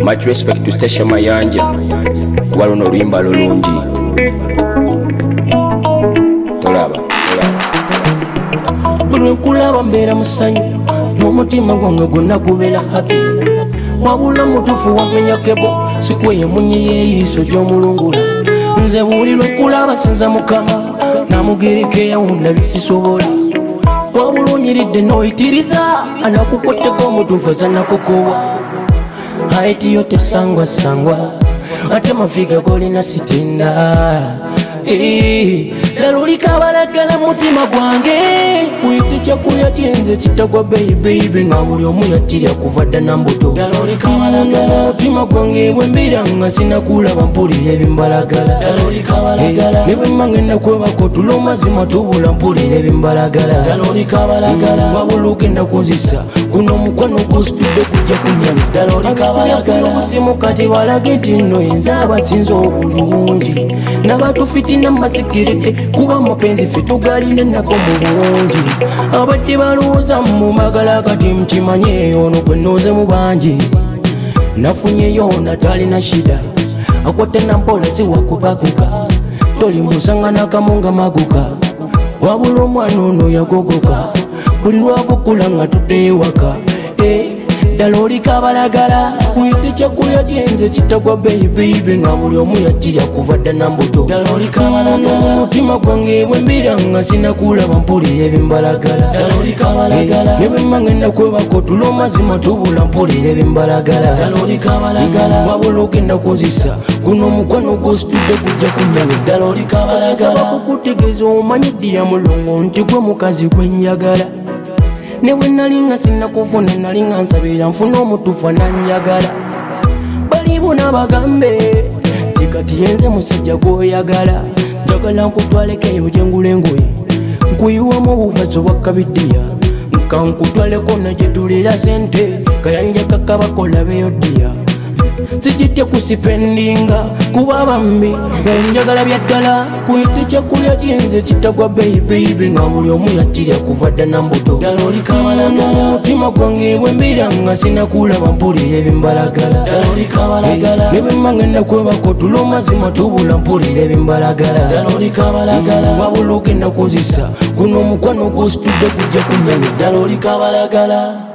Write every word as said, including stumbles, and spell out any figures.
Much respect to Station Mayanja kuba luno oluyimba lulungi. Tolaba buli nkulaba mbeera musanyu n'omutima gwange gwonna gubeera happy. Wabula mutuufu wamenya kebo sikweye munyi y'eriiso gy'omulungula. Nze buli lwe nkulaba sinza Mukama namugereka eyawunda bisisobola. Wabula onyiridde n'oyitiriza anakukwateko omutuufu azanakukowa. Haiti yote sangwa sangwa ate mafiga golina sitinda. Eh, lalulika balagala mutima gwange kuyite kyakulya kyenze kitagwa baby baby nga buli omu yakirya kuva dda na mbuto. Lalulika balagala mutima gwange bwembira nga sinakulaba mpulira ebimbalagala. Lalulika balagala ne bwe mmange nakwebako tulo mazima tubula mpulira ebimbalagala. Lalulika balagala wabula ogenda kunzisa guno omukwano gusitudde kujja kunyama. Lalulika balagala obusimu kati balage nti nno yenze abasinza obulungi n'abatufiti n'amasikiride kuba amapenzi ffe tugalina nako mu bulungi. Abadde balowooza mu magala kati mukimanye ono gwe nooze mu bangi. Nafunyeyo natalina shida akwate nampola siwakubaguka. Toli musanga nakamunga maguka wabula omwana ono yagogoka. Buli lwavukula nga tuddeyo waka. Ddala olika balagala kuyite kyakulya kyenze kitagwa baby baby nga buli omu yakirya kuva dda na mbuto. Ddala olika balagala mutima gwange bwembira nga sinakulaba mpulira ebimbalagala. Ddala olika balagala ne bwe mmange nakwebako tulo mazima tubula mpulira ebimbalagala. Ddala olika balagala wabula ogenda kunzisa guno omukwano gusitudde gujja kunyama. Ddala olika balagala kukutegeeza omanyi ddiya mulongo nti gwe mukazi gwenjagala. Ne bwe nali nga sinakufuna nali nga nsabira nfuna omutuufu ananjagala. Bali bonna bagambe nti kati yenze musajja gw'oyagala. Njagala nkutwalekeyo gye ngula engoye nkuyiwamu obuvazi obwakabiddiya nka nkutwaleko na gye tulira sente kayanja kakabakola beyo ddiya. Sijjidde kusipendinga kuba bambi enjagala bya ddala kuyite kyakulya kyenze kitagwa baby baby nga buli omu yakirya kuva dda na mbuto. Ddala olika balagala mutima gwange bwembira nga sinakulaba mpulira ebimbalagala. Ddala olika balagala ne bwe mmange nakwebako tulo mazima tubula mpulira ebimbalagala. Ddala olika balagala wabula ogenda kunzisa guno omukwano gusitudde gujja kunyama. Ddala olika balagala.